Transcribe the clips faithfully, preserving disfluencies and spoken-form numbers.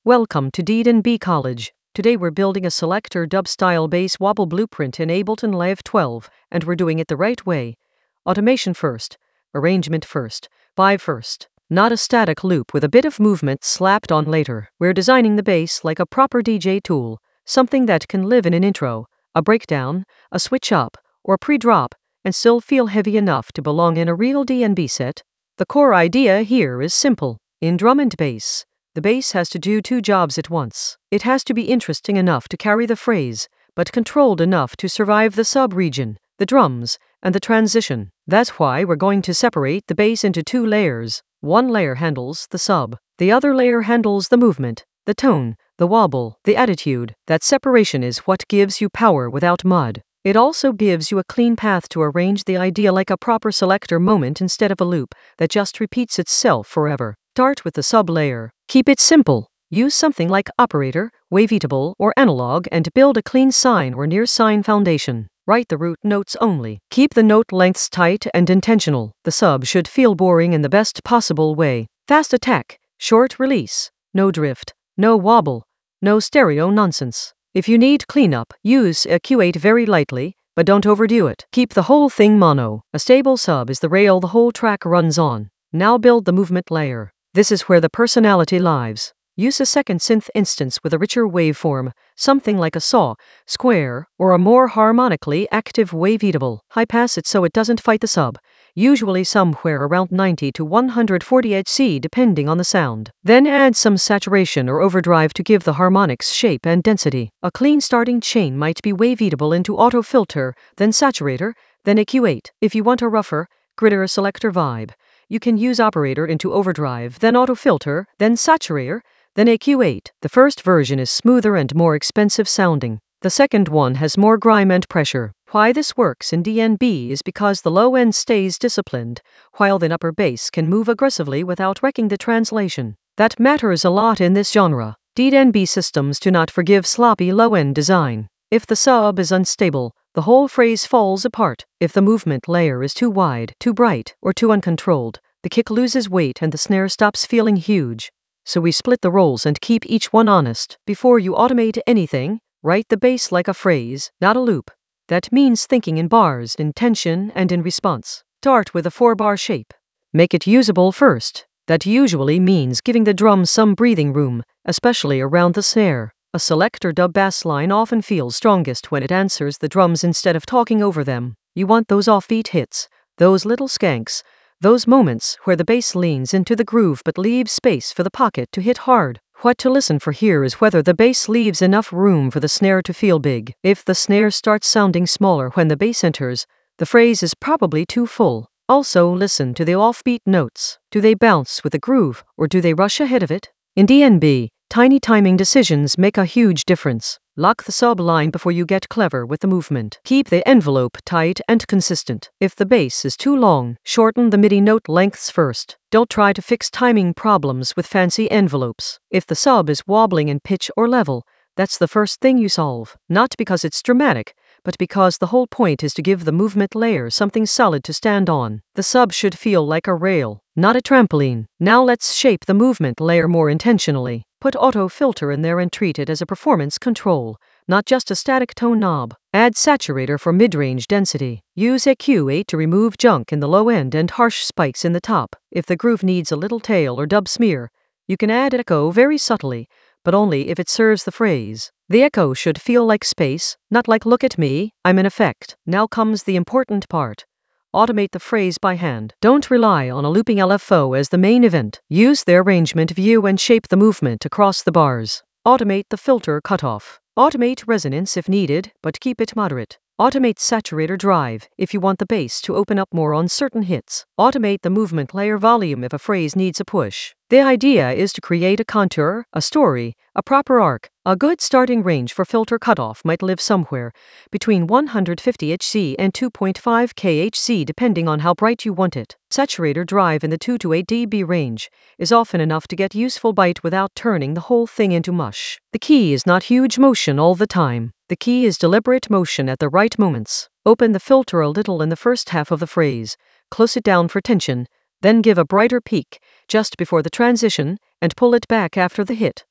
Welcome to D and B College. Today we're building a selector dub style bass wobble blueprint in Ableton Live twelve, and we're doing it the right way. Automation first, arrangement first, vibe first. Not a static loop with a bit of movement slapped on later. We're designing the bass like a proper D J tool, something that can live in an intro, a breakdown, a switch up, or pre-drop, and still feel heavy enough to belong in a real D and B set. The core idea here is simple. In drum and bass, the bass has to do two jobs at once. It has to be interesting enough to carry the phrase, but controlled enough to survive the sub-region, the drums, and the transition. That's why we're going to separate the bass into two layers. One layer handles the sub, the other layer handles the movement, the tone, the wobble, the attitude. That separation is what gives you power without mud. It also gives you a clean path to arrange the idea like a proper selector moment instead of a loop that just repeats itself forever. Start with the sub layer. Keep it simple. Use something like operator, wavetable, or analog and build a clean sine or near sine foundation. Write the root notes only. Keep the note lengths tight and intentional. The sub should feel boring in the best possible way. Fast attack, short release, no drift, no wobble, no stereo nonsense. If you need cleanup, use E Q eight very lightly, but don't overdo it. Keep the whole thing mono. A stable sub is the rail the whole track runs on. Now build the movement layer. This is where the personality lives. Use a second synth instance with a richer waveform, something like a saw, square, or a more harmonically active wavetable. High pass it so it doesn't fight the sub, usually somewhere around ninety to one hundred forty hertz depending on the sound. Then add some saturation or overdrive to give the harmonics shape and density. A clean starting chain might be wavetable into auto filter, then saturator, then E Q eight. If you want a rougher, grittier selector vibe, you can use operator into overdrive, then auto filter, then saturator, then E Q eight. The first version is smoother and more expensive sounding. The second one has more grime and pressure. Why this works in D and B is because the low end stays disciplined, while the upper bass can move aggressively without wrecking the translation. That matters a lot in this genre. D and B systems do not forgive sloppy low end design. If the sub is unstable, the whole phrase falls apart. If the movement layer is too wide, too bright, or too uncontrolled, the kick loses weight and the snare stops feeling huge. So we split the roles and keep each one honest. Before you automate anything, write the bass like a phrase, not a loop. That means thinking in bars, in tension, and in response. Start with a four-bar shape. Make it usable first. That usually means giving the drums some breathing room, especially around the snare. A selector dub bass line often feels strongest when it answers the drums instead of talking over them. You want those offbeat hits, those little skanks, those moments where the bass leans into the groove but leaves space for the pocket to hit hard. What to listen for here is whether the bass leaves enough room for the snare to feel big. If the snare starts sounding smaller when the bass enters, the phrase is probably too full. Also listen to the offbeat notes. Do they bounce with the groove, or do they rush ahead of it? In D and B, tiny timing decisions make a huge difference. Lock the sub line before you get clever with the movement. Keep the envelope tight and consistent. If the bass is too long, shorten the MIDI note lengths first. Don't try to fix timing problems with fancy envelopes. If the sub is wobbling in pitch or level, that's the first thing you solve. Not because it's dramatic, but because the whole point is to give the movement layer something solid to stand on. The sub should feel like a rail, not a trampoline. Now let's shape the movement layer more intentionally. Put auto filter in there and treat it as a performance control, not just a static tone knob. Add saturator for mid-range density. Use E Q eight to remove junk in the low end and harsh spikes in the top. If the groove needs a little tail or dub smear, you can add echo very subtly, but only if it serves the phrase. The echo should feel like space, not like look at me, I'm in effect. Now comes the important part. Automate the phrase by hand. Don't rely on a looping L F O as the main event. Use the arrangement view and shape the movement across the bars. Automate the filter cutoff. Automate resonance if needed, but keep it moderate. Automate saturator drive if you want the bass to open up more on certain hits. Automate the movement layer volume if a phrase needs a push. The idea is to create a contour, a story, a proper arc. A good starting range for filter cutoff might live somewhere between one hundred fifty hertz and two point five kilohertz depending on how bright you want it. Saturator drive in the two to eight decibel range is often enough to get useful bite without turning the whole thing into mush. The key is not huge motion all the time. The key is deliberate motion at the right moments. Open the filter a little in the first half of the phrase, close it down for tension, then give a brighter peak just before the transition, and pull it back after the hit.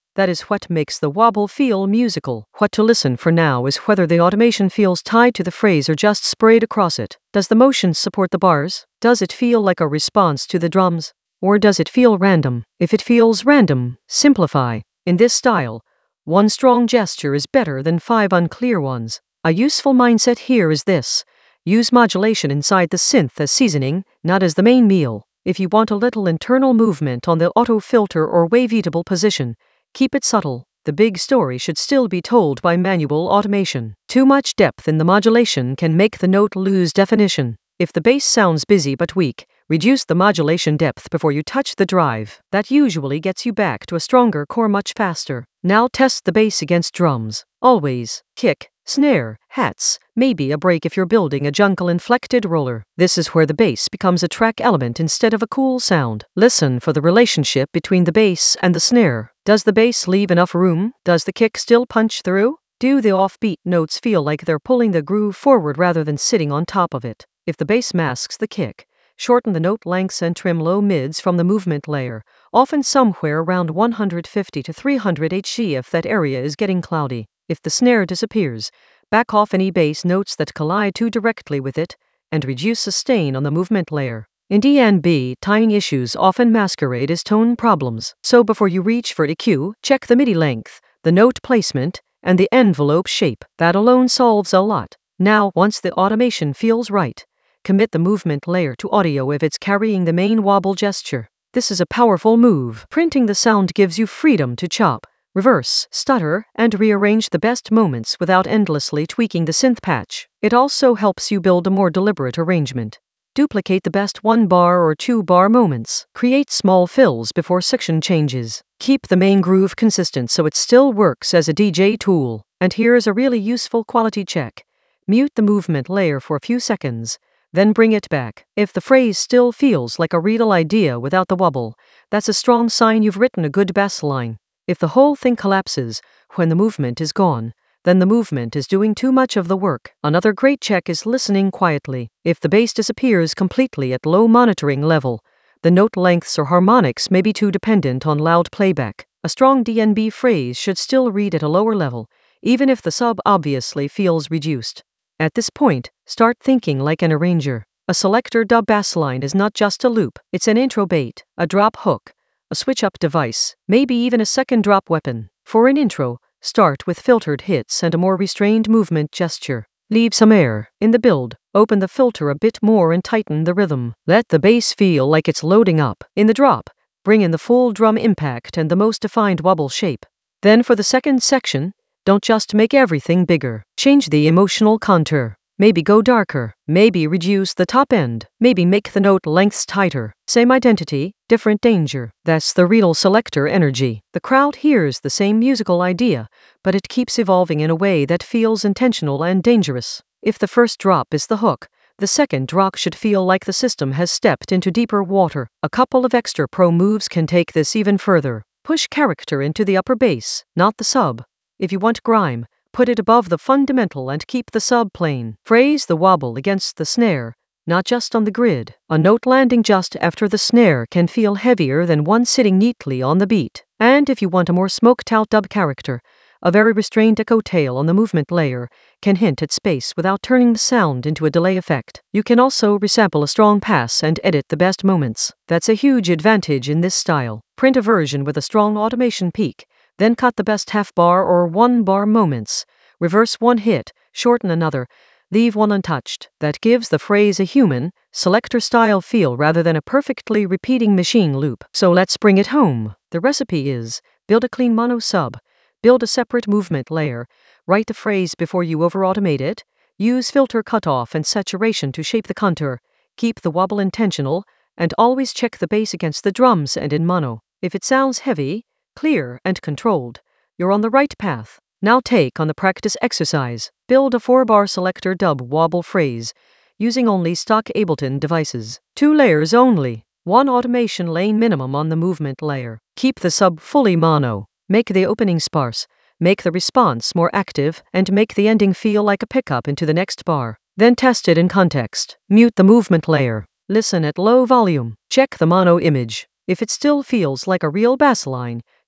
That is what makes the wobble feel musical. What to listen for now is whether the automation feels tied to the phrase or just sprayed across it. Does the motion support the bars? Does it feel like a response to the drums? Or does it feel random? If it feels random, simplify. In this style, one strong gesture is better than five unclear ones. A useful mindset here is this: use modulation inside the synth as seasoning, not as the main meal. If you want a little internal movement on the auto filter or waveatable position, keep it subtle. The big story should still be told by manual automation. Too much depth in the modulation can make the note lose definition. If the bass sounds busy but weak, reduce the modulation depth before you touch the drive. That usually gets you back to a stronger core much faster. Now test the bass against drums. Always kick, snare, hats, maybe a break if you're building a jungle inflected roller. This is where the bass becomes a track element instead of a cool sound. Listen for the relationship between the bass and the snare. Does the bass leave enough room? Does the kick still punch through? Do the offbeat notes feel like they're pulling the groove forward rather than sitting on top of it? If the bass masks the kick, shorten the note lengths and trim low mids from the movement layer, often somewhere around one hundred fifty to three hundred hertz if that area is getting cloudy. If the snare disappears, back off any bass notes that collide too directly with it, and reduce sustain on the movement layer. In D and B, timing issues often masquerade as tone problems, so before you reach for E Q, check the MIDI length, the note placement, and the envelope shape. That alone solves a lot. Now, once the automation feels right, commit the movement layer to audio if it's carrying the main wobble gesture. This is a powerful move. Printing the sound gives you freedom to chop, reverse, stutter, and rearrange the best moments without endlessly tweaking the synth patch. It also helps you build a more deliberate arrangement. Duplicate the best one bar or two bar moments. Create small fills before section changes. Keep the main groove consistent so it still works as a D J tool. And here's a really useful quality check. Mute the movement layer for a few seconds, then bring it back. If the phrase still feels like a real idea without the wobble, that's a strong sign you've written a good bass line. If the whole thing collapses when the movement is gone, then the movement is doing too much of the work. Another great check is listening quietly. If the bass disappears completely at low monitoring level, the note lengths or harmonics may be too dependent on loud playback. A strong D and B phrase should still read at a lower level, even if the sub obviously feels reduced. At this point, start thinking like an arranger. A selector dub bass line is not just a loop, it's an intro bait, a drop hook, a switch-up device, maybe even a second drop weapon. For an intro, start with filtered hits and a more restrained movement gesture. Leave some air in the build, open the filter a bit more and tighten the rhythm. Let the bass feel like it's loading up. In the drop, bring in the full drum impact and the most defined wobble shape. Then for the second section, don't just make everything bigger. Change the emotional contour. Maybe go darker. Maybe reduce the top end. Maybe make the note lengths tighter. Same identity, different danger. That's the real selector energy. The crowd hears the same musical idea, but it keeps evolving in a way that feels intentional and dangerous. If the first drop is the hook, the second drop should feel like the system has stepped into deeper water. A couple of extra pro moves can take this even further. Push character into the upper bass, not the sub. If you want grime, put it above the fundamental and keep the sub plain. Phrase the wobble against the snare, not just on the grid. A note landing just after the snare can feel heavier than one sitting neatly on the beat. And if you want a more smoked out dub character, a very restrained echo tail on the movement layer can hint at space without turning the sound into a delay effect. You can also resample a strong pass and edit the best moments. That's a huge advantage in this style. Print a version with a strong automation peak, then cut the best half bar or one bar moments. Reverse one hit, shorten another, leave one untouched. That gives the phrase a human, selector style feel rather than a perfectly repeating machine loop. So let's bring it home. The recipe is: build a clean mono sub, build a separate movement layer, write the phrase before you over-automate it, use filter cutoff and saturation to shape the contour, keep the wobble intentional, and always check the bass against the drums and in mono. If it sounds heavy, clear, and controlled, you're on the right path. Now take on the practice exercise. Build a four-bar selector dub wobble phrase, using only stock Ableton devices. Two layers only, one automation lane minimum on the movement layer. Keep the sub fully mono. Make the opening sparse, make the response more active, and make the ending feel like a pickup into the next bar. Then test it in context. Mute the movement layer. Listen at low volume. Check the mono image. If it still feels like a real bass line,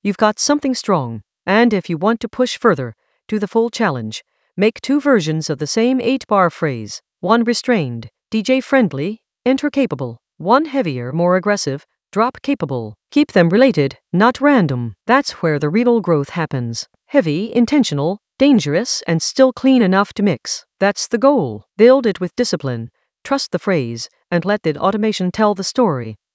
You've got something strong. And if you want to push further, do the full challenge. Make two versions of the same eight bar phrase. One restrained, D J friendly, enter capable. One heavier, more aggressive, drop capable. Keep them related, not random. That's where the real growth happens. Heavy, intentional, dangerous, and still clean enough to mix. That's the goal. Build it with discipline. Trust the phrase, and let the automation tell the story.